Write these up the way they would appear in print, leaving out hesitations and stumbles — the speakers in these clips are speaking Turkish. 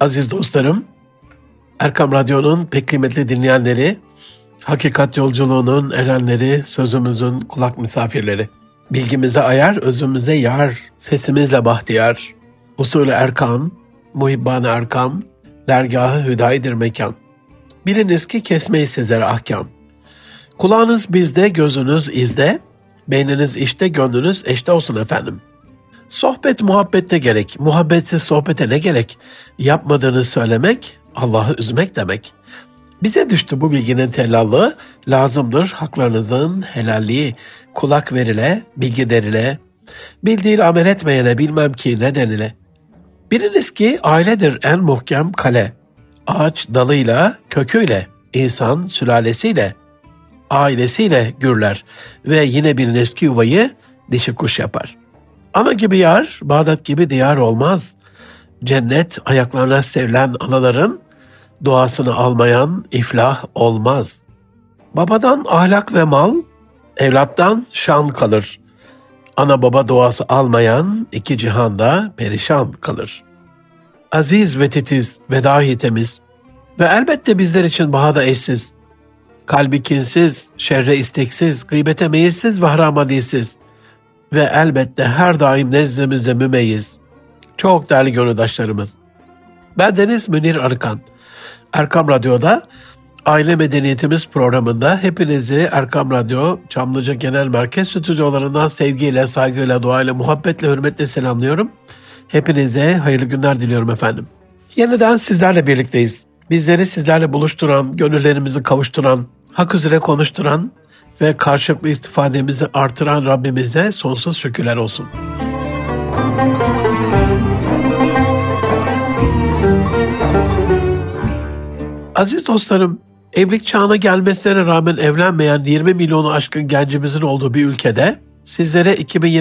Aziz dostlarım, Erkam Radyo'nun pek kıymetli dinleyenleri, hakikat yolculuğunun erenleri, sözümüzün kulak misafirleri. Bilgimize ayar, özümüze yar, sesimizle bahtiyar. Usulü Erkan, muhibban Erkam, dergahı hüdayidir mekan. Biliniz ki kesmeyi sizlere ahkam. Kulağınız bizde, gözünüz izde, beyniniz işte, gönlünüz eşte olsun efendim. Sohbet muhabbette gerek, muhabbetsiz sohbete ne gerek? Yapmadığını söylemek, Allah'ı üzmek demek. Bize düştü bu bilginin tellallığı, lazımdır haklarınızın helalliği. Kulak verile, bilgi derile, bildiğiyle amel etmeyene bilmem ki ne denile. Biliniz ki ailedir en muhkem kale. Ağaç dalıyla, köküyle, insan sülalesiyle, ailesiyle gürler ve yine biliniz ki yuvayı dişi kuş yapar. Ana gibi yar, Bağdat gibi diyar olmaz. Cennet ayaklarına serilen anaların duasını almayan iflah olmaz. Babadan ahlak ve mal, evlattan şan kalır. Ana baba duası almayan iki cihanda perişan kalır. Aziz ve titiz ve dahi temiz ve elbette bizler için bahada eşsiz. Kalbi kinsiz, şerre isteksiz, gıybete meyilsiz ve harama dilsiz. Ve elbette her daim nezdimizde mümeyyiz. Çok değerli gönüldaşlarımız. Ben Deniz Münir Arıkan. Erkam Radyo'da Aile Medeniyetimiz programında hepinizi Erkam Radyo Çamlıca Genel Merkez stüdyolarından sevgiyle, saygıyla, duayla, muhabbetle, hürmetle selamlıyorum. Hepinize hayırlı günler diliyorum efendim. Yeniden sizlerle birlikteyiz. Bizleri sizlerle buluşturan, gönüllerimizi kavuşturan, hak üzere konuşturan ve karşılıklı istifademizi artıran Rabbimize sonsuz şükürler olsun. Aziz dostlarım, evlilik çağına gelmesine rağmen evlenmeyen 20 milyonu aşkın gencimizin olduğu bir ülkede sizlere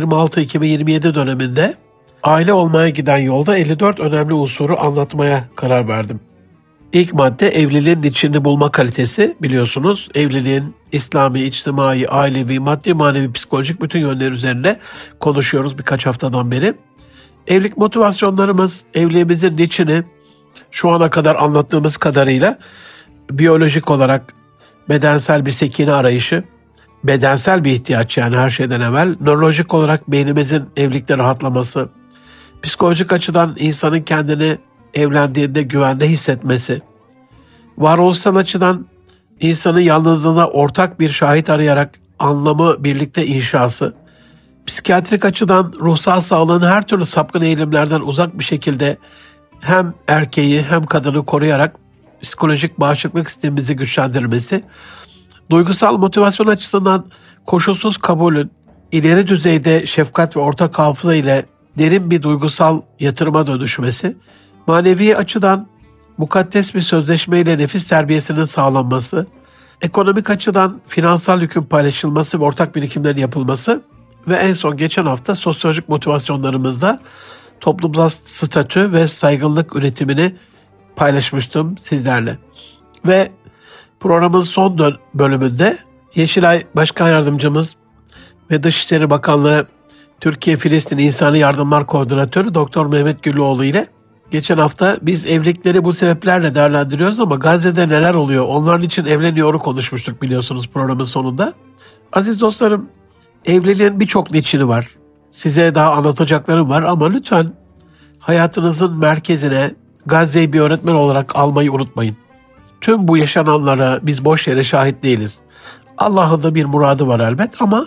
2026-2027 döneminde aile olmaya giden yolda 54 önemli unsuru anlatmaya karar verdim. İlk madde evliliğin içini bulma kalitesi. Biliyorsunuz evliliğin İslami, içtimai, ailevi, maddi, manevi, psikolojik bütün yönleri üzerine konuşuyoruz birkaç haftadan beri. Evlilik motivasyonlarımız, evliliğimizin içini şu ana kadar anlattığımız kadarıyla biyolojik olarak bedensel bir sekine arayışı, bedensel bir ihtiyaç yani her şeyden evvel, nörolojik olarak beynimizin evlilikte rahatlaması, psikolojik açıdan insanın kendini evlendiğinde güvende hissetmesi, varoluşsal açıdan insanın yalnızlığına ortak bir şahit arayarak anlamı birlikte inşası, psikiyatrik açıdan ruhsal sağlığın her türlü sapkın eğilimlerden uzak bir şekilde hem erkeği hem kadını koruyarak psikolojik bağışıklık sistemimizi güçlendirmesi, duygusal motivasyon açısından koşulsuz kabulün, ileri düzeyde şefkat ve ortak hafıza ile derin bir duygusal yatırıma dönüşmesi, manevi açıdan mukaddes bir sözleşmeyle nefis terbiyesinin sağlanması, ekonomik açıdan finansal yükün paylaşılması ve ortak birikimlerin yapılması ve en son geçen hafta sosyolojik motivasyonlarımızda toplumsal statü ve saygınlık üretimini paylaşmıştım sizlerle. Ve programın son bölümünde Yeşilay Başkan Yardımcımız ve Dışişleri Bakanlığı Türkiye-Filistin İnsani Yardımlar Koordinatörü Doktor Mehmet Güllüoğlu ile geçen hafta biz evlilikleri bu sebeplerle değerlendiriyoruz ama Gazze'de neler oluyor, onların için evleniyoru konuşmuştuk biliyorsunuz programın sonunda. Aziz dostlarım, evliliğin birçok niçini var. Size daha anlatacaklarım var ama lütfen hayatınızın merkezine Gazze'yi bir öğretmen olarak almayı unutmayın. Tüm bu yaşananlara biz boş yere şahit değiliz. Allah'ın da bir muradı var elbet ama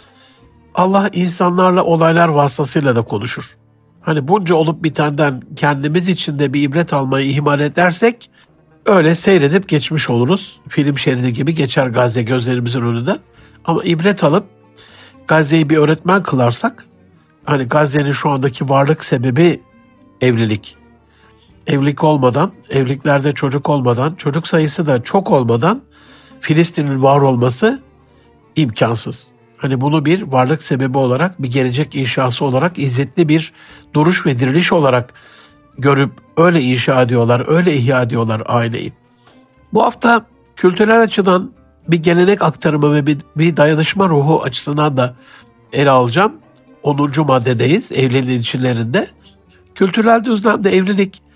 Allah insanlarla olaylar vasıtasıyla da konuşur. Hani bunca olup bitenden kendimiz için de bir ibret almayı ihmal edersek öyle seyredip geçmiş oluruz. Film şeridi gibi geçer Gazze gözlerimizin önünden. Ama ibret alıp Gazze'yi bir öğretmen kılarsak, hani Gazze'nin şu andaki varlık sebebi evlilik. Evlilik olmadan, evliliklerde çocuk olmadan, çocuk sayısı da çok olmadan Filistin'in var olması imkansız. Hani bunu bir varlık sebebi olarak, bir gelecek inşası olarak, izzetli bir duruş ve diriliş olarak görüp öyle inşa ediyorlar, öyle ihya ediyorlar aileyi. Bu hafta kültürel açıdan bir gelenek aktarımı ve bir dayanışma ruhu açısından da ele alacağım. 10. maddedeyiz evliliğin içlerinde. Kültürel düzlemde evlilik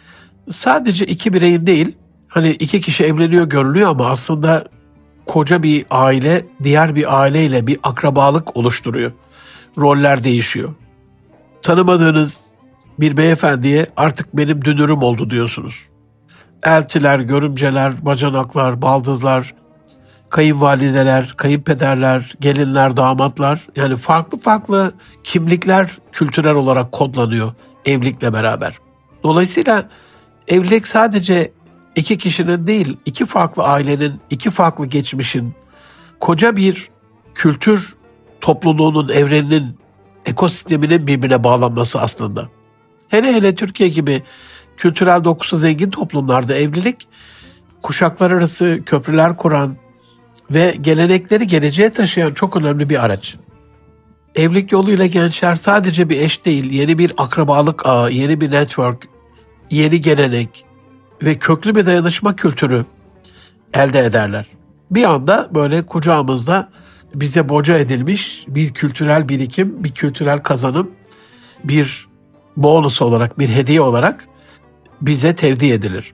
sadece iki bireyin değil, hani iki kişi evleniyor görünüyor ama aslında koca bir aile diğer bir aileyle bir akrabalık oluşturuyor. Roller değişiyor. Tanımadığınız bir beyefendiye artık benim dünürüm oldu diyorsunuz. Eltiler, görümceler, bacanaklar, baldızlar, kayınvalideler, kayınpederler, gelinler, damatlar, yani farklı farklı kimlikler kültürel olarak kodlanıyor evlilikle beraber. Dolayısıyla evlilik sadece iki kişinin değil, iki farklı ailenin, iki farklı geçmişin, koca bir kültür topluluğunun, evreninin, ekosisteminin birbirine bağlanması aslında. Hele hele Türkiye gibi kültürel dokusu zengin toplumlarda evlilik, kuşaklar arası köprüler kuran ve gelenekleri geleceğe taşıyan çok önemli bir araç. Evlilik yoluyla gençler sadece bir eş değil, yeni bir akrabalık ağı, yeni bir network, yeni gelenek ve köklü bir dayanışma kültürü elde ederler. Bir anda böyle kucağımızda bize boca edilmiş bir kültürel birikim, bir kültürel kazanım, bir bonus olarak, bir hediye olarak bize tevdi edilir.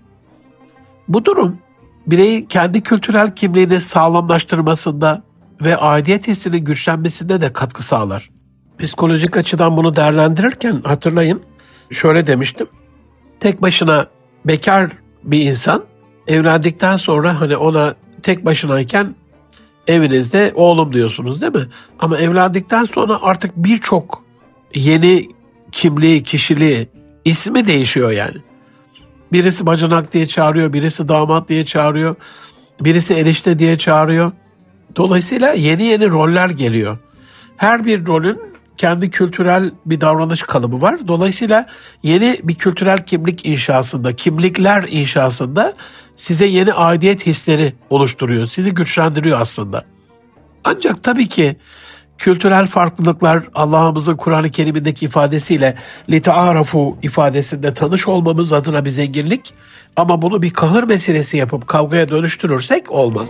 Bu durum bireyin kendi kültürel kimliğini sağlamlaştırmasında ve aidiyet hissinin güçlenmesinde de katkı sağlar. Psikolojik açıdan bunu değerlendirirken hatırlayın, şöyle demiştim. Tek başına bekar bir insan evlendikten sonra hani ona tek başınayken evinizde oğlum diyorsunuz değil mi? Ama evlendikten sonra artık birçok yeni kimliği, kişiliği, ismi değişiyor yani. Birisi bacanak diye çağırıyor, birisi damat diye çağırıyor, birisi enişte diye çağırıyor. Dolayısıyla yeni roller geliyor. Her bir rolün kendi kültürel bir davranış kalıbı var. Dolayısıyla yeni bir kültürel kimlik inşasında, kimlikler inşasında size yeni aidiyet hisleri oluşturuyor. Sizi güçlendiriyor aslında. Ancak tabii ki kültürel farklılıklar Allah'ımızın Kur'an-ı Kerim'indeki ifadesiyle "Lita'arafu" ifadesinde tanış olmamız adına bir zenginlik, ama bunu bir kahır meselesi yapıp kavgaya dönüştürürsek olmaz.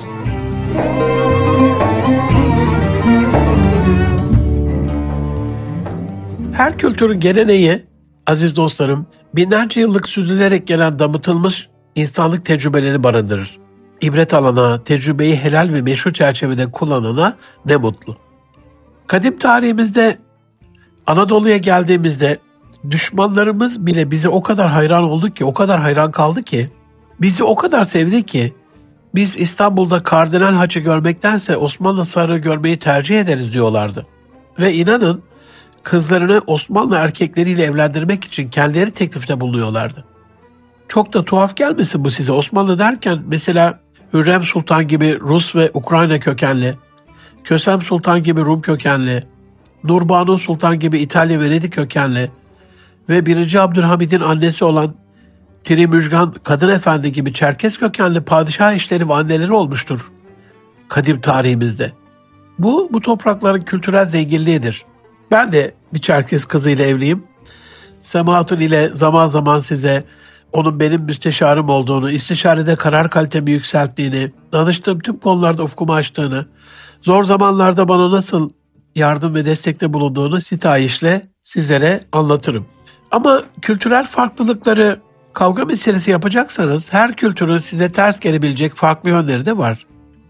Her kültürün geleneği, aziz dostlarım, binlerce yıllık süzülerek gelen damıtılmış insanlık tecrübeleri barındırır. İbret alana, tecrübeyi helal ve meşru çerçevede kullanana ne mutlu. Kadim tarihimizde Anadolu'ya geldiğimizde düşmanlarımız bile bize o kadar hayran oldu ki, o kadar hayran kaldı ki, bizi o kadar sevdi ki, biz İstanbul'da Kardinal Haç'ı görmektense Osmanlı Sarığı görmeyi tercih ederiz diyorlardı. Ve inanın kızlarını Osmanlı erkekleriyle evlendirmek için kendileri teklifte bulunuyorlardı. Çok da tuhaf gelmesin bu size. Osmanlı derken mesela Hürrem Sultan gibi Rus ve Ukrayna kökenli, Kösem Sultan gibi Rum kökenli, Nurbanu Sultan gibi İtalya Venedik kökenli ve 1. Abdülhamid'in annesi olan Tirimüjgan Kadın Efendi gibi Çerkes kökenli padişah eşleri ve anneleri olmuştur kadim tarihimizde. Bu toprakların kültürel zenginliğidir. Ben de bir Çerkes kızıyla evliyim. Sema Hatun ile zaman zaman size onun benim müsteşarım olduğunu, istişarede karar kalitemi yükselttiğini, danıştığım tüm konularda ufkumu açtığını, zor zamanlarda bana nasıl yardım ve destekte bulunduğunu sitayişle sizlere anlatırım. Ama kültürel farklılıkları kavga meselesi yapacaksanız her kültürün size ters gelebilecek farklı yönleri de var.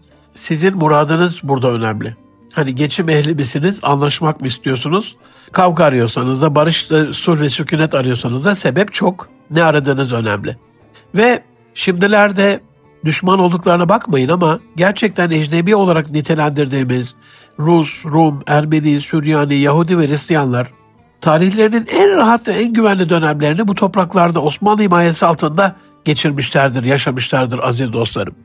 Sizin muradınız burada önemli. Hani geçim ehli misiniz, anlaşmak mı istiyorsunuz? Kavga arıyorsanız da, barış, sulh ve sükunet arıyorsanız da sebep çok. Ne aradığınız önemli. Ve şimdilerde düşman olduklarına bakmayın ama gerçekten ecnebi olarak nitelendirdiğimiz Rus, Rum, Ermeni, Süryani, Yahudi ve Hristiyanlar tarihlerinin en rahat ve en güvenli dönemlerini bu topraklarda Osmanlı himayesi altında geçirmişlerdir, yaşamışlardır aziz dostlarım.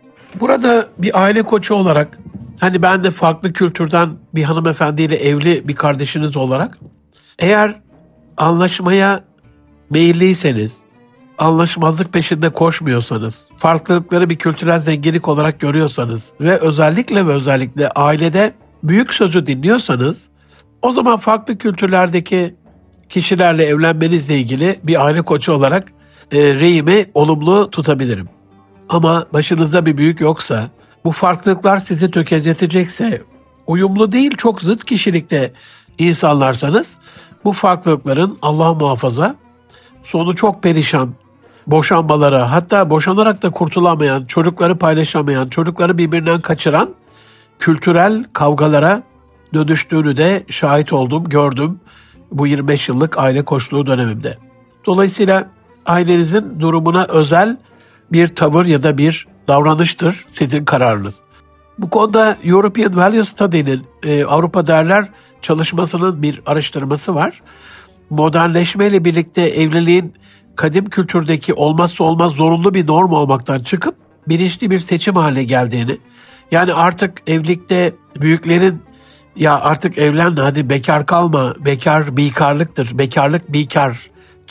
Burada bir aile koçu olarak, hani ben de farklı kültürden bir hanımefendiyle evli bir kardeşiniz olarak, eğer anlaşmaya meyilliyseniz, anlaşmazlık peşinde koşmuyorsanız, farklılıkları bir kültürel zenginlik olarak görüyorsanız ve özellikle ailede büyük sözü dinliyorsanız, o zaman farklı kültürlerdeki kişilerle evlenmenizle ilgili bir aile koçu olarak reyimi olumlu tutabilirim. Ama başınızda bir büyük yoksa, bu farklılıklar sizi tökezletecekse, uyumlu değil çok zıt kişilikte insanlarsanız, bu farklılıkların Allah muhafaza sonu çok perişan, boşanmalara, hatta boşanarak da kurtulamayan, çocukları paylaşamayan, çocukları birbirinden kaçıran kültürel kavgalara dönüştüğünü de şahit oldum, gördüm bu 25 yıllık aile koçluğu dönemimde. Dolayısıyla ailenizin durumuna özel bir tavır ya da bir davranıştır sizin kararınız. Bu konuda European Value Study'nin Avrupa Değerler çalışmasının bir araştırması var. Modernleşmeyle birlikte evliliğin kadim kültürdeki olmazsa olmaz zorunlu bir norm olmaktan çıkıp bilinçli bir seçim haline geldiğini, yani artık evlilikte büyüklerin ya artık evlen hadi bekar kalma, bekar bikarlıktır, bekarlık bikar,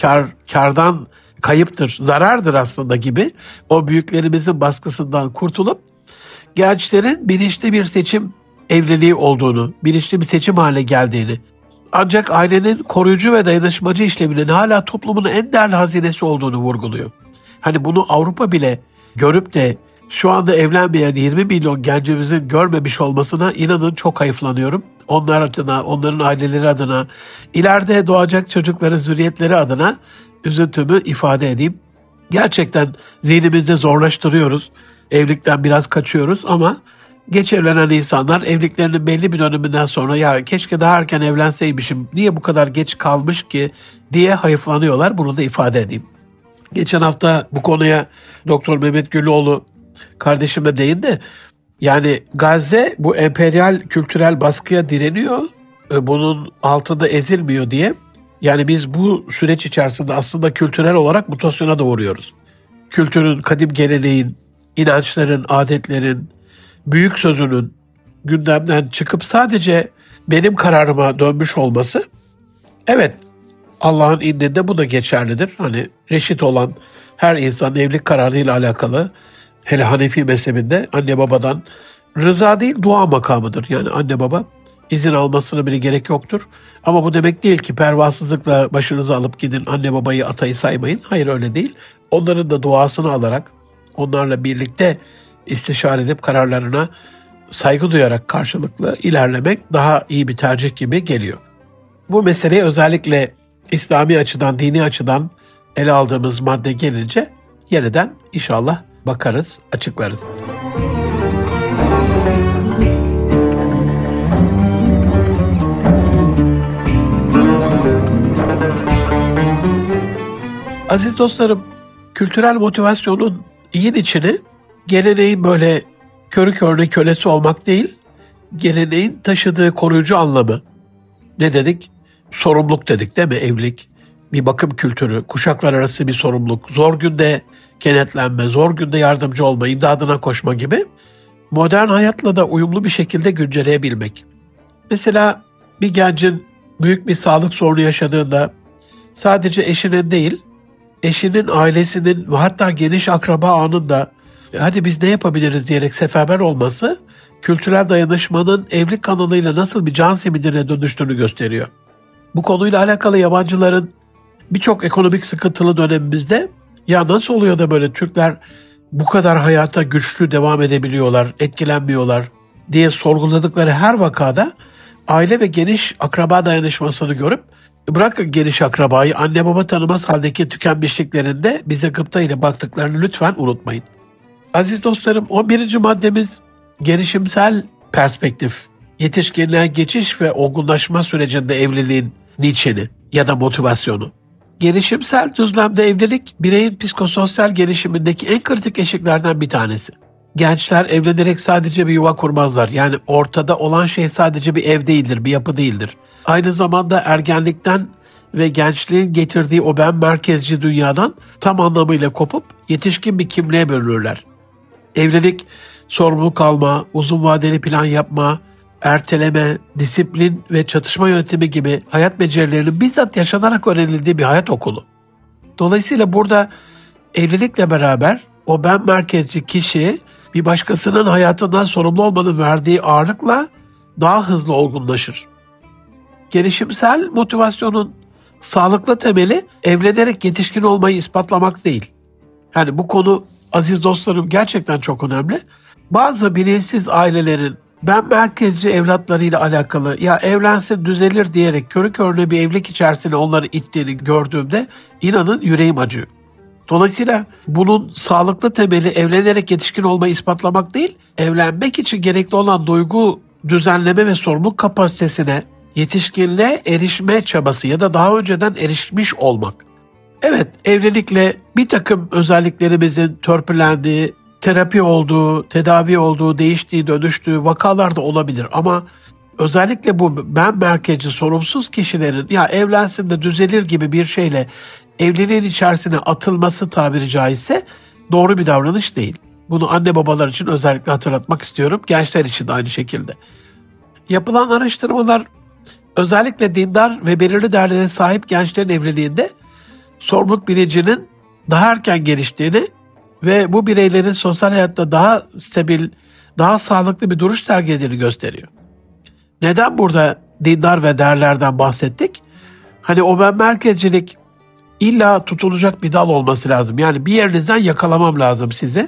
kardan kayıptır, zarardır aslında gibi o büyüklerimizin baskısından kurtulup gençlerin bilinçli bir seçim evliliği olduğunu, bilinçli bir seçim haline geldiğini, ancak ailenin koruyucu ve dayanışmacı işlevinin hala toplumun en değerli hazinesi olduğunu vurguluyor. Hani bunu Avrupa bile görüp de şu anda evlenmeyen 20 milyon gencimizin görmemiş olmasına inanın çok hayıflanıyorum. Onlar adına, onların aileleri adına, ileride doğacak çocukların zürriyetleri adına üzüntümü ifade edeyim. Gerçekten zihnimizde zorlaştırıyoruz. Evlilikten biraz kaçıyoruz ama geç evlenen insanlar evliliklerinin belli bir döneminden sonra ya keşke daha erken evlenseymişim, niye bu kadar geç kalmış ki diye hayıflanıyorlar. Bunu da ifade edeyim. Geçen hafta bu konuya Doktor Mehmet Güloğlu kardeşime değindi. Yani Gazze bu emperyal kültürel baskıya direniyor, bunun altında ezilmiyor diye. Yani biz bu süreç içerisinde aslında kültürel olarak mutasyona da uğruyoruz. Kültürün, kadim geleneğin, inançların, adetlerin, büyük sözünün gündemden çıkıp sadece benim kararıma dönmüş olması, evet Allah'ın indinde bu da geçerlidir. Hani reşit olan her insan evlilik kararıyla alakalı, hele Hanefi mezhebinde anne babadan rıza değil dua makamıdır. Yani anne baba izin almasına bile gerek yoktur. Ama bu demek değil ki pervasızlıkla başınızı alıp gidin anne babayı atayı saymayın. Hayır, öyle değil. Onların da duasını alarak onlarla birlikte istişare edip kararlarına saygı duyarak karşılıklı ilerlemek daha iyi bir tercih gibi geliyor. Bu meseleye özellikle İslami açıdan, dini açıdan ele aldığımız madde gelince yeniden inşallah bakarız, açıklarız. Aziz dostlarım, kültürel motivasyonun iyi içini geleneğin böyle körü körüne kölesi olmak değil, geleneğin taşıdığı koruyucu anlamı. Ne dedik? Sorumluluk dedik değil mi? Evlilik, bir bakım kültürü, kuşaklar arası bir sorumluluk, zor günde kenetlenme, zor günde yardımcı olma, imdadına koşma gibi modern hayatla da uyumlu bir şekilde güncelleyebilmek. Mesela bir gencin büyük bir sağlık sorunu yaşadığında sadece eşinin değil, eşinin ailesinin ve hatta geniş akraba ağının da hadi biz ne yapabiliriz diyerek seferber olması, kültürel dayanışmanın evlilik kanalıyla nasıl bir can simidine dönüştüğünü gösteriyor. Bu konuyla alakalı yabancıların birçok ekonomik sıkıntılı dönemimizde ya nasıl oluyor da böyle Türkler bu kadar hayata güçlü devam edebiliyorlar, etkilenmiyorlar diye sorguladıkları her vakada aile ve geniş akraba dayanışmasını görüp bırakın geniş akrabayı, anne baba tanımaz haldeki tükenmişliklerinde bize gıpta ile baktıklarını lütfen unutmayın. Aziz dostlarım, 11. maddemiz gelişimsel perspektif, yetişkinliğe geçiş ve olgunlaşma sürecinde evliliğin niçini ya da motivasyonu. Gelişimsel düzlemde evlilik, bireyin psikososyal gelişimindeki en kritik eşiklerden bir tanesi. Gençler evlenerek sadece bir yuva kurmazlar. Yani ortada olan şey sadece bir ev değildir, bir yapı değildir. Aynı zamanda ergenlikten ve gençliğin getirdiği o ben merkezci dünyadan tam anlamıyla kopup yetişkin bir kimliğe bölünürler. Evlilik, sorumluluk alma, uzun vadeli plan yapma, erteleme, disiplin ve çatışma yönetimi gibi hayat becerilerinin bizzat yaşanarak öğrenildiği bir hayat okulu. Dolayısıyla burada evlilikle beraber o ben merkezci kişi bir başkasının hayatından sorumlu olmanın verdiği ağırlıkla daha hızlı olgunlaşır. Gelişimsel motivasyonun sağlıklı temeli evlenerek yetişkin olmayı ispatlamak değil. Yani bu konu aziz dostlarım gerçekten çok önemli. Bazı bilinçsiz ailelerin ben merkezci evlatlarıyla alakalı ya evlensin düzelir diyerek körü körüne bir evlilik içerisine onları ittiğini gördüğümde inanın yüreğim acıyor. Dolayısıyla bunun sağlıklı temeli evlenerek yetişkin olmayı ispatlamak değil, evlenmek için gerekli olan duygu, düzenleme ve sorumluluk kapasitesine, yetişkinliğe erişme çabası ya da daha önceden erişmiş olmak. Evet, evlilikle bir takım özelliklerimizin törpülendiği, terapi olduğu, tedavi olduğu, değiştiği, dönüştüğü vakalar da olabilir. Ama özellikle bu ben merkezci sorumsuz kişilerin ya evlensin de düzelir gibi bir şeyle evliliğin içerisine atılması tabiri caizse doğru bir davranış değil. Bunu anne babalar için özellikle hatırlatmak istiyorum. Gençler için de aynı şekilde. Yapılan araştırmalar özellikle dindar ve belirli değerlere sahip gençlerin evliliğinde sorumluluk bilincinin daha erken geliştiğini ve bu bireylerin sosyal hayatta daha stabil, daha sağlıklı bir duruş sergilediğini gösteriyor. Neden burada dindar ve değerlerden bahsettik? Hani o ben merkezcilik illa tutulacak bir dal olması lazım. Yani bir yerinizden yakalamam lazım sizi.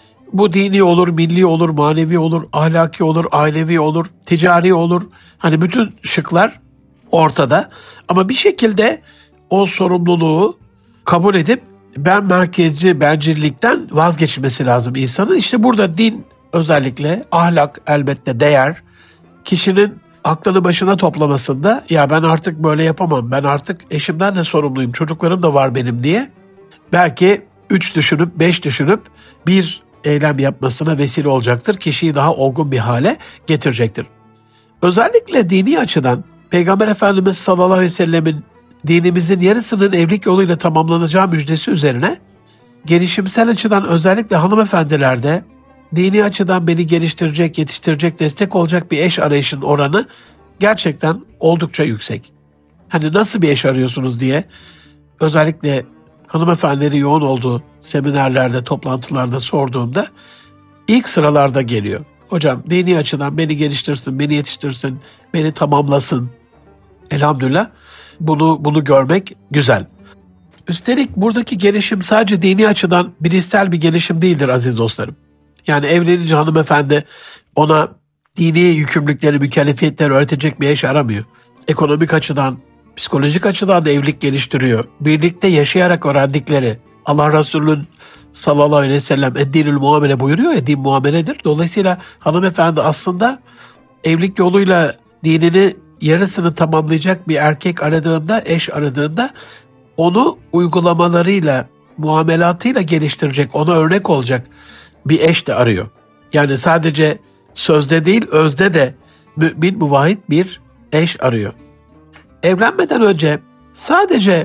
Bu dini olur, milli olur, manevi olur, ahlaki olur, ailevi olur, ticari olur. Hani bütün şıklar ortada. Ama bir şekilde o sorumluluğu kabul edip ben merkezci bencillikten vazgeçmesi lazım insanın. İşte burada din özellikle, ahlak elbette değer, kişinin aklını başına toplamasında ya ben artık böyle yapamam, ben artık eşimden de sorumluyum, çocuklarım da var benim diye belki 3 düşünüp 5 düşünüp bir eylem yapmasına vesile olacaktır. Kişiyi daha olgun bir hale getirecektir. Özellikle dini açıdan Peygamber Efendimiz sallallahu aleyhi ve sellemin dinimizin yarısının evlilik yoluyla tamamlanacağı müjdesi üzerine gelişimsel açıdan özellikle hanımefendilerde dini açıdan beni geliştirecek, yetiştirecek, destek olacak bir eş arayışın oranı gerçekten oldukça yüksek. Hani nasıl bir eş arıyorsunuz diye özellikle hanımefendileri yoğun olduğu seminerlerde, toplantılarda sorduğumda ilk sıralarda geliyor. Hocam dini açıdan beni geliştirsin, beni yetiştirsin, beni tamamlasın. Elhamdülillah bunu görmek güzel. Üstelik buradaki gelişim sadece dini açıdan bilişsel bir gelişim değildir aziz dostlarım. Yani evlenince hanımefendi ona dini yükümlülükleri, mükellefiyetleri öğretecek bir eş aramıyor. Ekonomik açıdan, psikolojik açıdan da evlilik geliştiriyor. Birlikte yaşayarak öğrendikleri, Allah Resulü'nün sallallahu aleyhi ve sellem eddinül muamele buyuruyor ya, din muameledir. Dolayısıyla hanımefendi aslında evlilik yoluyla dinini yarısını tamamlayacak bir erkek aradığında, eş aradığında onu uygulamalarıyla, muamelatıyla geliştirecek, ona örnek olacak bir eş de arıyor. Yani sadece sözde değil, özde de mümin, muvahhid bir eş arıyor. Evlenmeden önce sadece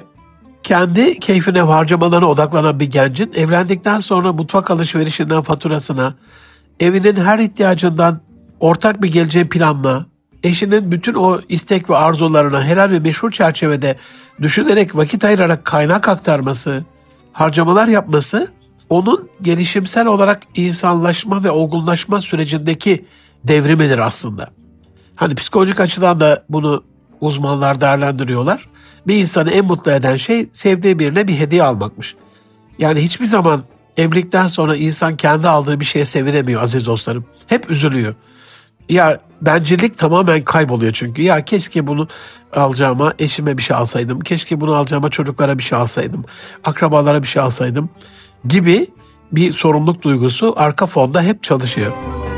kendi keyfine, harcamalarına odaklanan bir gencin evlendikten sonra mutfak alışverişinden faturasına, evinin her ihtiyacından ortak bir geleceğin planına, eşinin bütün o istek ve arzularına helal ve meşru çerçevede düşünerek, vakit ayırarak kaynak aktarması, harcamalar yapması, onun gelişimsel olarak insanlaşma ve olgunlaşma sürecindeki devrimidir aslında. Hani psikolojik açıdan da bunu uzmanlar değerlendiriyorlar. Bir insanı en mutlu eden şey sevdiği birine bir hediye almakmış. Yani hiçbir zaman evlilikten sonra insan kendi aldığı bir şeye sevinemiyor aziz dostlarım. Hep üzülüyor. Ya bencillik tamamen kayboluyor çünkü. Ya keşke bunu alacağıma eşime bir şey alsaydım. Keşke bunu alacağıma çocuklara bir şey alsaydım. Akrabalara bir şey alsaydım gibi bir sorumluluk duygusu arka fonda hep çalışıyor.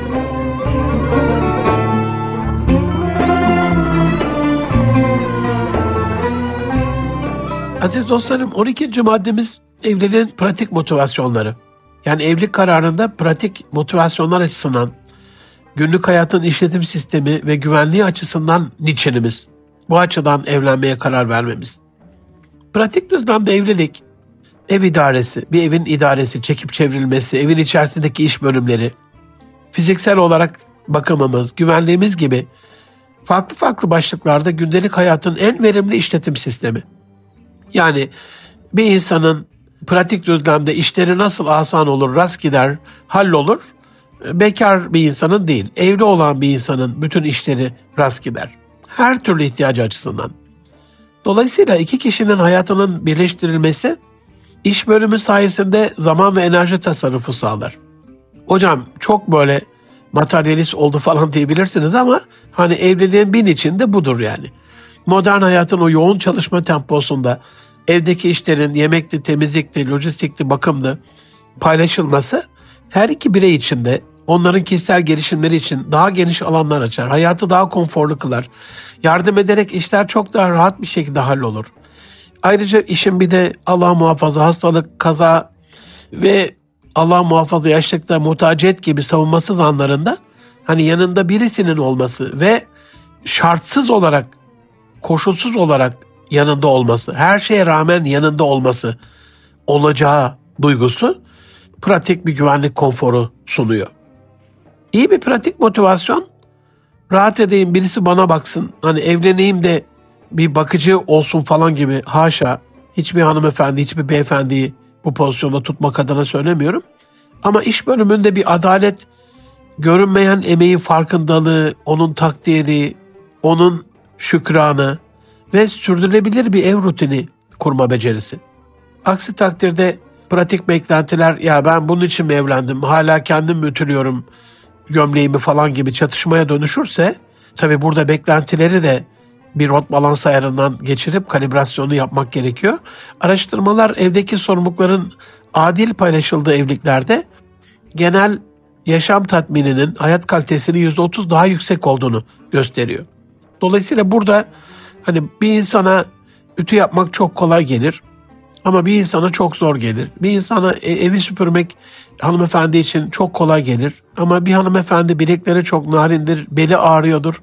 Aziz dostlarım, 12. maddemiz evliliğin pratik motivasyonları. Yani evlilik kararında pratik motivasyonlar açısından günlük hayatın işletim sistemi ve güvenliği açısından niçinimiz. Bu açıdan evlenmeye karar vermemiz. Pratik düzlemde evlilik, ev idaresi, bir evin idaresi, çekip çevrilmesi, evin içerisindeki iş bölümleri, fiziksel olarak bakımımız, güvenliğimiz gibi farklı farklı başlıklarda gündelik hayatın en verimli işletim sistemi. Yani bir insanın pratik düzlemde işleri nasıl asan olur, rast gider, hallolur, bekar bir insanın değil, evli olan bir insanın bütün işleri rast gider. Her türlü ihtiyacı açısından. Dolayısıyla iki kişinin hayatının birleştirilmesi iş bölümü sayesinde zaman ve enerji tasarrufu sağlar. Hocam çok böyle materyalist oldu falan diyebilirsiniz ama hani evliliğin bin içinde budur yani. Modern hayatın o yoğun çalışma temposunda evdeki işlerin yemekti, temizlikti, lojistikti, bakımdı paylaşılması her iki birey için de onların kişisel gelişimleri için daha geniş alanlar açar. Hayatı daha konforlu kılar. Yardım ederek işler çok daha rahat bir şekilde hallolur. Ayrıca işin bir de Allah muhafaza hastalık, kaza ve Allah muhafaza yaşlılıkta muhtaciyet gibi savunmasız anlarında hani yanında birisinin olması ve şartsız olarak, koşulsuz olarak yanında olması, her şeye rağmen yanında olması olacağı duygusu pratik bir güvenlik konforu sunuyor. İyi bir pratik motivasyon, rahat edeyim, birisi bana baksın, hani evleneyim de bir bakıcı olsun falan gibi, haşa, hiçbir hanımefendi, hiçbir beyefendiyi bu pozisyonda tutmak adına söylemiyorum. Ama iş bölümünde bir adalet, görünmeyen emeğin farkındalığı, onun takdiri, onun şükranı ve sürdürülebilir bir ev rutini kurma becerisi. Aksi takdirde pratik beklentiler, ya ben bunun için mi evlendim, hala kendim mi ütülüyorum gömleğimi falan gibi çatışmaya dönüşürse, tabii burada beklentileri de bir rot balans ayarından geçirip kalibrasyonu yapmak gerekiyor. Araştırmalar evdeki sorumlulukların adil paylaşıldığı evliliklerde genel yaşam tatmininin, hayat kalitesinin %30 daha yüksek olduğunu gösteriyor. Dolayısıyla burada hani bir insana ütü yapmak çok kolay gelir ama bir insana çok zor gelir. Bir insana evi süpürmek hanımefendi için çok kolay gelir ama bir hanımefendi bilekleri çok narindir, beli ağrıyordur.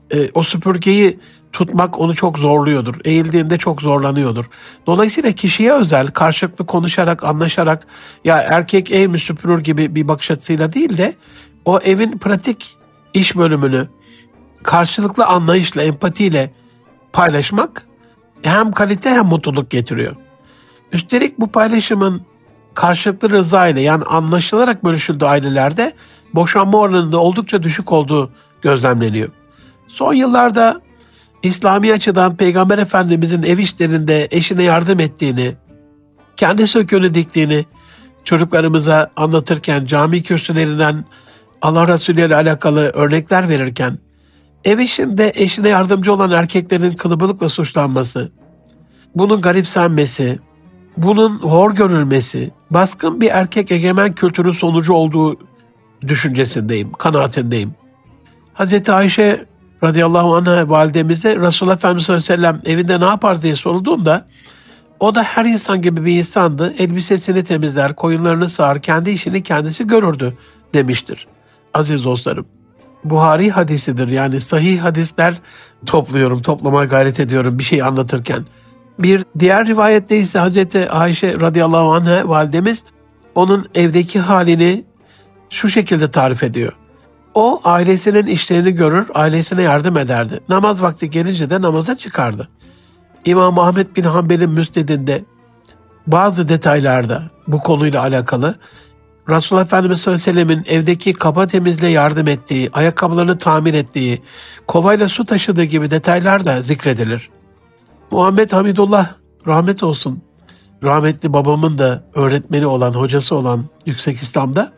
O süpürgeyi tutmak onu çok zorluyordur. Eğildiğinde çok zorlanıyordur. Dolayısıyla kişiye özel, karşılıklı konuşarak, anlaşarak, ya erkek ev mi süpürür gibi bir bakış açısıyla değil de o evin pratik iş bölümünü karşılıklı anlayışla, empatiyle paylaşmak hem kalite hem mutluluk getiriyor. Üstelik bu paylaşımın karşılıklı rıza ile, yani anlaşılarak bölüşüldüğü ailelerde boşanma oranında oldukça düşük olduğu gözlemleniyor. Son yıllarda İslami açıdan Peygamber Efendimizin ev işlerinde eşine yardım ettiğini, kendi söküğünü diktiğini çocuklarımıza anlatırken, cami kürsülerinden Allah Resulü ile alakalı örnekler verirken, ev işinde eşine yardımcı olan erkeklerin kılıbılıkla suçlanması, bunun garipsenmesi, bunun hor görülmesi, baskın bir erkek egemen kültürün sonucu olduğu düşüncesindeyim, kanaatindeyim. Hazreti Ayşe radıyallahu anh'a validemize Resulullah Efendimiz sallallahu aleyhi ve sellem evinde ne yapar diye sorulduğunda o da her insan gibi bir insandı. Elbisesini temizler, koyunlarını sağar, kendi işini kendisi görürdü demiştir. Aziz dostlarım, Buhari hadisidir, yani sahih hadisler toplamaya gayret ediyorum bir şey anlatırken. Bir diğer rivayette ise Hazreti Ayşe radıyallahu anh'a validemiz onun evdeki halini şu şekilde tarif ediyor. O ailesinin işlerini görür, ailesine yardım ederdi. Namaz vakti gelince de namaza çıkardı. İmam Ahmed bin Hanbel'in müsnedinde bazı detaylarda bu konuyla alakalı Resulullah Efendimiz sallallahu aleyhi ve sellemin evdeki kaba temizliğe yardım ettiği, ayakkabılarını tamir ettiği, kovayla su taşıdığı gibi detaylar da zikredilir. Muhammed Hamidullah rahmet olsun, rahmetli babamın da öğretmeni olan, hocası olan Yüksek İslam'da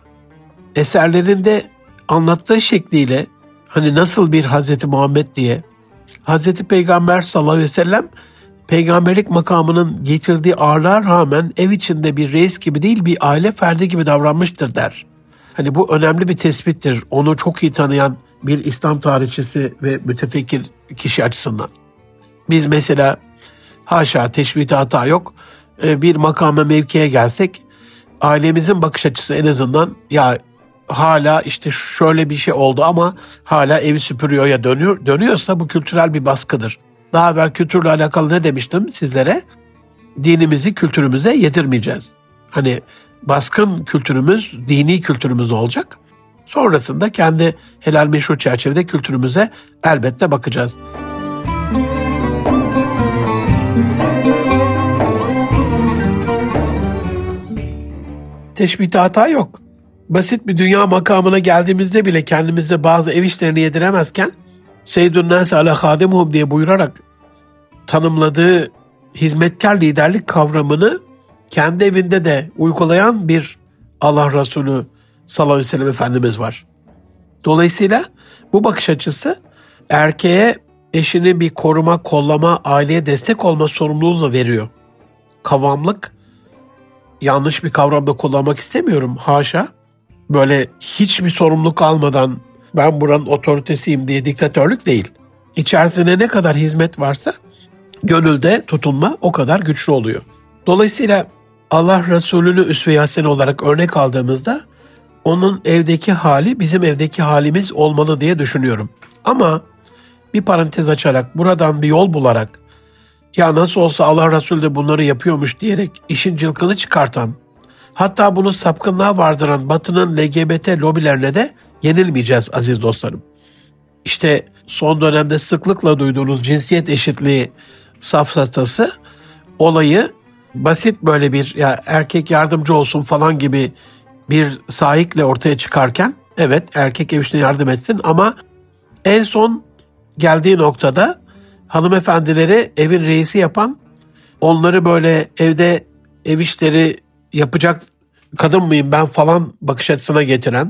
eserlerinde anlattığı şekliyle hani nasıl bir Hazreti Muhammed diye, Hazreti Peygamber sallallahu aleyhi ve sellem peygamberlik makamının getirdiği ağırlığa rağmen ev içinde bir reis gibi değil, bir aile ferdi gibi davranmıştır der. Hani bu önemli bir tespittir. Onu çok iyi tanıyan bir İslam tarihçisi ve mütefekkir kişi açısından. Biz mesela haşa teşbihte hata yok. Bir makama mevkiye gelsek ailemizin bakış açısı en azından ya hala işte şöyle bir şey oldu ama hala evi süpürüyor ya dönüyorsa bu kültürel bir baskıdır. Daha evvel kültürle alakalı ne demiştim sizlere? Dinimizi kültürümüze yedirmeyeceğiz. Hani baskın kültürümüz, dini kültürümüz olacak. Sonrasında kendi helal meşru çerçevede kültürümüze elbette bakacağız. Teşbihte hata yok. Basit bir dünya makamına geldiğimizde bile kendimize bazı ev işlerini yediremezken Seyyidun nâsi alâ hâdimuhum diye buyurarak tanımladığı hizmetkar liderlik kavramını kendi evinde de uygulayan bir Allah Resulü sallallahu aleyhi ve sellem Efendimiz var. Dolayısıyla bu bakış açısı erkeğe eşini bir koruma, kollama, aileye destek olma sorumluluğu da veriyor. kavamlık, yanlış bir kavramda kullanmak istemiyorum, haşa. Böyle hiçbir sorumluluk almadan ben buranın otoritesiyim diye diktatörlük değil. İçerisinde ne kadar hizmet varsa gönülde tutunma o kadar güçlü oluyor. Dolayısıyla Allah Resulü'nü üsve-i hasene olarak örnek aldığımızda onun evdeki hali bizim evdeki halimiz olmalı diye düşünüyorum. Ama bir parantez açarak, buradan bir yol bularak, ya nasıl olsa Allah Resulü de bunları yapıyormuş diyerek işin cılkını çıkartan, hatta bunu sapkınlığa vardıran Batı'nın LGBT lobilerine de yenilmeyeceğiz aziz dostlarım. İşte son dönemde sıklıkla duyduğunuz cinsiyet eşitliği safsatası olayı basit böyle bir ya erkek yardımcı olsun falan gibi bir sahikle ortaya çıkarken, evet erkek ev işine yardım etsin ama en son geldiği noktada hanımefendileri evin reisi yapan, onları böyle evde ev işleri yapacak kadın mıyım ben falan bakış açısına getiren,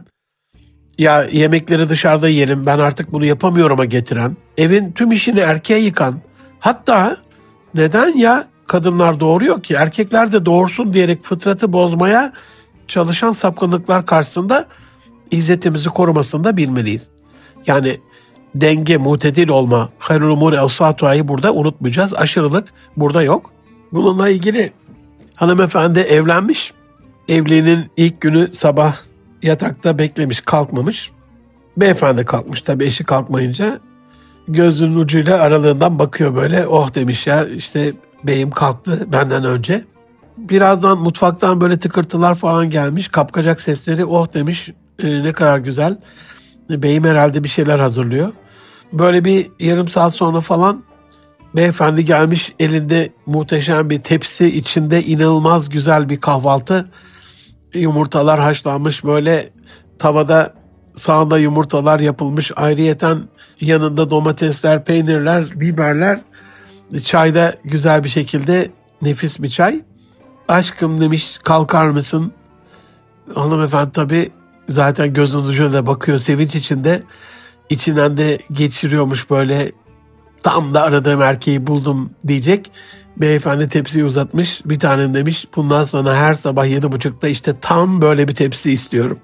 ya yemekleri dışarıda yiyelim ben artık bunu yapamıyorum'a getiren, evin tüm işini erkeğe yıkan, hatta neden ya kadınlar doğuruyor ki erkekler de doğursun diyerek fıtratı bozmaya çalışan sapkınlıklar karşısında izzetimizi korumasını da bilmeliyiz. Yani denge, mutedil olma, hayrul umuri evsatuha'yı burada unutmayacağız. Aşırılık burada yok. Bununla ilgili hanımefendi evlenmiş. Evliliğinin ilk günü sabah yatakta beklemiş, kalkmamış. Beyefendi kalkmış tabii, eşi kalkmayınca gözünün ucuyla aralığından bakıyor böyle. Oh demiş ya, işte beyim kalktı benden önce. Birazdan mutfaktan böyle tıkırtılar falan gelmiş. Kapkacak sesleri, oh demiş ne kadar güzel. Beyim herhalde bir şeyler hazırlıyor. Böyle bir yarım saat sonra falan beyefendi gelmiş, elinde muhteşem bir tepsi, içinde inanılmaz güzel bir kahvaltı. Yumurtalar haşlanmış, böyle tavada sağında yumurtalar yapılmış. Ayrıyeten yanında domatesler, peynirler, biberler. Çayda güzel bir şekilde nefis bir çay. Aşkım demiş, kalkar mısın? Hanımefendi tabii zaten gözünün ucuyla bakıyor sevinç içinde. İçinden de geçiriyormuş böyle, tam da aradığım erkeği buldum diyecek. Beyefendi tepsiyi uzatmış. Bir tanem demiş, bundan sonra her sabah 7.30'da işte tam böyle bir tepsi istiyorum.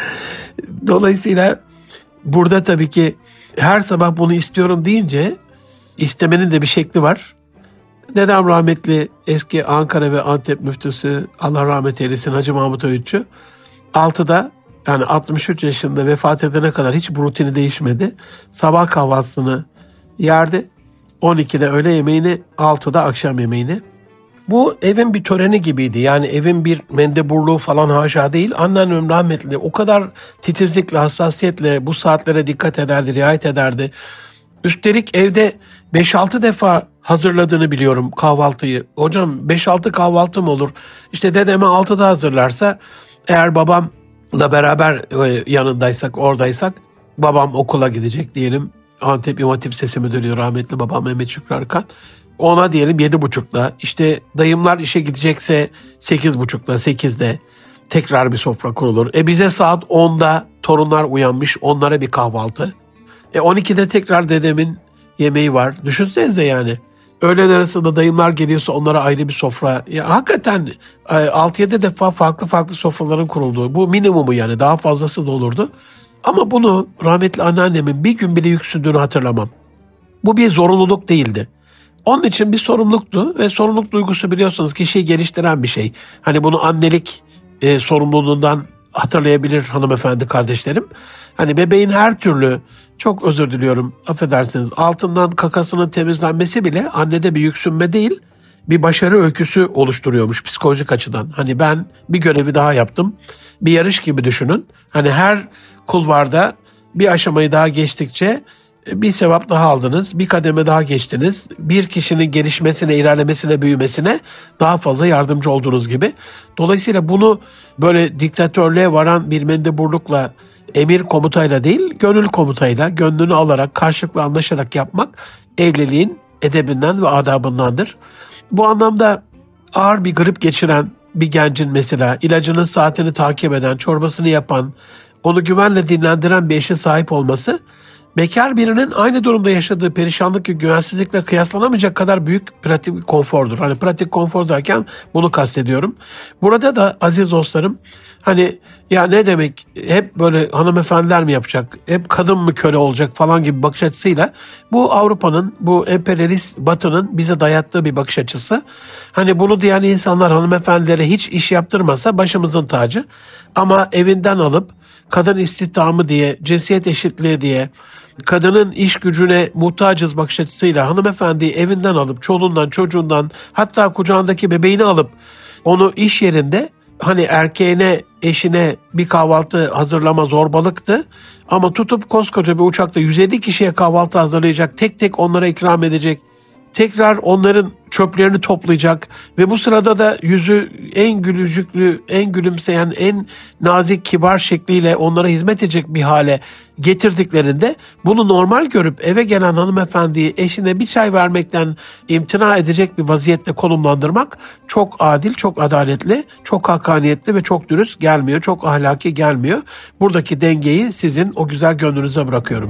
Dolayısıyla burada tabii ki her sabah bunu istiyorum deyince istemenin de bir şekli var. Dedem rahmetli eski Ankara ve Antep müftüsü, Allah rahmet eylesin, Hacı Mahmut Öğütçü, 6'da yani 63 yaşında vefat edene kadar hiç bu rutini değişmedi. Sabah kahvaltısını yerdi. 12'de öğle yemeğini, 6'da akşam yemeğini. Bu evin bir töreni gibiydi. Yani evin bir mendeburluğu falan haşa değil. Anneannem rahmetli o kadar titizlikle, hassasiyetle bu saatlere dikkat ederdi, riayet ederdi. Üstelik evde 5-6 defa hazırladığını biliyorum kahvaltıyı. Hocam 5-6 kahvaltı mı olur? İşte dedeme 6'da hazırlarsa, eğer babamla beraber yanındaysak, oradaysak, babam okula gidecek diyelim. Antep İmam Hatip Lisesi Müdürü rahmetli babam Mehmet Şükrü Arkan. Ona diyelim 7.30'da, işte dayımlar işe gidecekse 8.30'da, 8'de tekrar bir sofra kurulur. Bize saat 10'da torunlar uyanmış, onlara bir kahvaltı. 12'de tekrar dedemin yemeği var. Düşünsenize yani. Öğlen arasında dayımlar geliyorsa onlara ayrı bir sofra. Ya hakikaten 6-7 defa farklı sofraların kurulduğu. Bu minimumu yani, daha fazlası da olurdu. Ama bunu rahmetli anneannemin bir gün bile yüksündüğünü hatırlamam. Bu bir zorunluluk değildi. Onun için bir sorumluluktu ve sorumluluk duygusu biliyorsunuz kişiyi geliştiren bir şey. Hani bunu annelik sorumluluğundan hatırlayabilir hanımefendi kardeşlerim. Hani bebeğin her türlü, çok özür diliyorum, affedersiniz, altından kakasının temizlenmesi bile annede bir yüksünme değil, bir başarı öyküsü oluşturuyormuş psikolojik açıdan. Hani ben bir görevi daha yaptım. Bir yarış gibi düşünün. Hani her kulvarda bir aşamayı daha geçtikçe bir sevap daha aldınız, bir kademe daha geçtiniz. Bir kişinin gelişmesine, ilerlemesine, büyümesine daha fazla yardımcı olduğunuz gibi. Dolayısıyla bunu böyle diktatörlüğe varan bir mendeburlukla, emir komutayla değil, gönül komutayla, gönlünü alarak, karşılıklı anlaşarak yapmak evliliğin edebinden ve adabındandır. Bu anlamda ağır bir grip geçiren bir gencin mesela ilacının saatini takip eden, çorbasını yapan, onu güvenle dinlendiren bir eşe sahip olması bekar birinin aynı durumda yaşadığı perişanlık ve güvensizlikle kıyaslanamayacak kadar büyük pratik bir konfordur. Hani pratik konfor derken bunu kastediyorum. Burada da aziz dostlarım, hani ya ne demek, hep böyle hanımefendiler mi yapacak, hep kadın mı köle olacak falan gibi bakış açısıyla, bu Avrupa'nın, bu emperyalist Batı'nın bize dayattığı bir bakış açısı. Hani bunu diyen insanlar hanımefendilere hiç iş yaptırmasa başımızın tacı, ama evinden alıp kadın istihdamı diye, cinsiyet eşitliği diye, kadının iş gücüne muhtacız bakış açısıyla hanımefendiyi evinden alıp, çoluğundan, çocuğundan, hatta kucağındaki bebeğini alıp onu iş yerinde, hani erkeğine, eşine bir kahvaltı hazırlama zorbalıktı, ama tutup koskoca bir uçakta 150 kişiye kahvaltı hazırlayacak, tek tek onlara ikram edecek, tekrar onların çöplerini toplayacak ve bu sırada da yüzü en gülücüklü, en gülümseyen, en nazik, kibar şekliyle onlara hizmet edecek bir hale getirdiklerinde, bunu normal görüp eve gelen hanımefendiyi eşine bir çay vermekten imtina edecek bir vaziyette konumlandırmak çok adil, çok adaletli, çok hakkaniyetli ve çok dürüst gelmiyor, çok ahlaki gelmiyor. Buradaki dengeyi sizin o güzel gönlünüze bırakıyorum.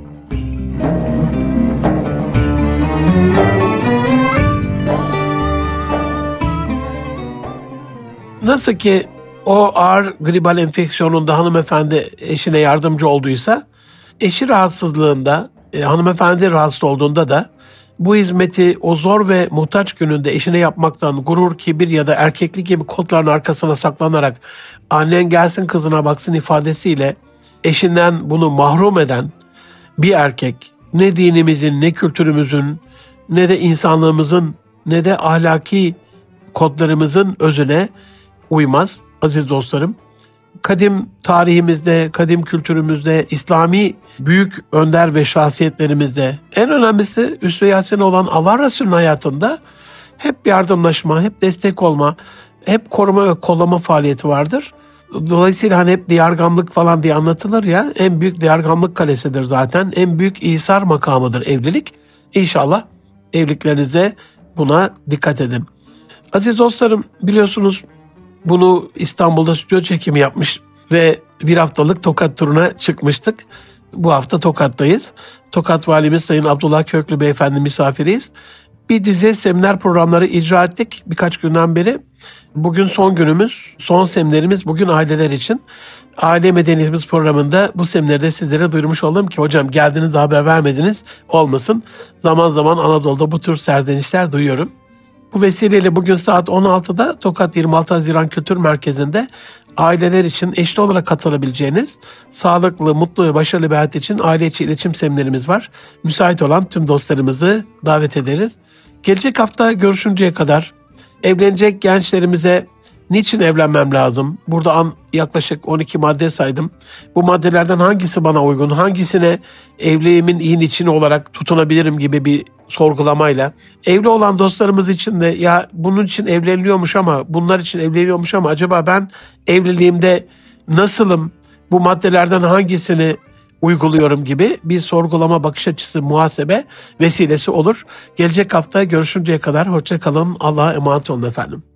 Nasıl ki o ağır gribal enfeksiyonunda hanımefendi eşine yardımcı olduysa, eşi rahatsızlığında, hanımefendi rahatsız olduğunda da bu hizmeti o zor ve muhtaç gününde eşine yapmaktan gurur, kibir ya da erkeklik gibi kodların arkasına saklanarak annen gelsin kızına baksın ifadesiyle eşinden bunu mahrum eden bir erkek, ne dinimizin, ne kültürümüzün, ne de insanlığımızın, ne de ahlaki kodlarımızın özüne uymaz aziz dostlarım. Kadim tarihimizde, kadim kültürümüzde, İslami büyük önder ve şahsiyetlerimizde, en önemlisi Üsve-i Hasene olan Allah Resulü'nün hayatında hep yardımlaşma, hep destek olma, hep koruma ve kollama faaliyeti vardır. Dolayısıyla hani hep diyargamlık falan diye anlatılır ya, en büyük diyargamlık kalesidir zaten. En büyük İsar makamıdır evlilik. İnşallah evliliklerinize buna dikkat edin. Aziz dostlarım, biliyorsunuz bunu İstanbul'da stüdyo çekimi yapmış ve bir haftalık Tokat turuna çıkmıştık. Bu hafta Tokat'tayız. Tokat Valimiz Sayın Abdullah Köklü Beyefendi misafiriyiz. Bir dizi seminer programları icra ettik birkaç günden beri. Bugün son günümüz, son seminerimiz bugün aileler için. Aile Medeniyetimiz programında bu seminerde sizlere duyurmuş oldum ki hocam geldiniz de haber vermediniz olmasın. Zaman zaman Anadolu'da bu tür serzenişler duyuyorum. Bu vesileyle bugün saat 16'da Tokat 26 Haziran Kültür Merkezi'nde aileler için eşli olarak katılabileceğiniz sağlıklı, mutlu ve başarılı bir hayat için aile içi iletişim seminerimiz var. Müsait olan tüm dostlarımızı davet ederiz. Gelecek hafta görüşünceye kadar evlenecek gençlerimize niçin evlenmem lazım? Burada yaklaşık 12 madde saydım. Bu maddelerden hangisi bana uygun, hangisine evliliğimin iyi niçini olarak tutunabilirim gibi bir sorgulamayla. Evli olan dostlarımız için de ya bunun için evleniliyormuş ama, bunlar için evleniyormuş ama acaba ben evliliğimde nasılım, bu maddelerden hangisini uyguluyorum gibi bir sorgulama, bakış açısı, muhasebe vesilesi olur. Gelecek hafta görüşünceye kadar hoşça kalın. Allah'a emanet olun efendim.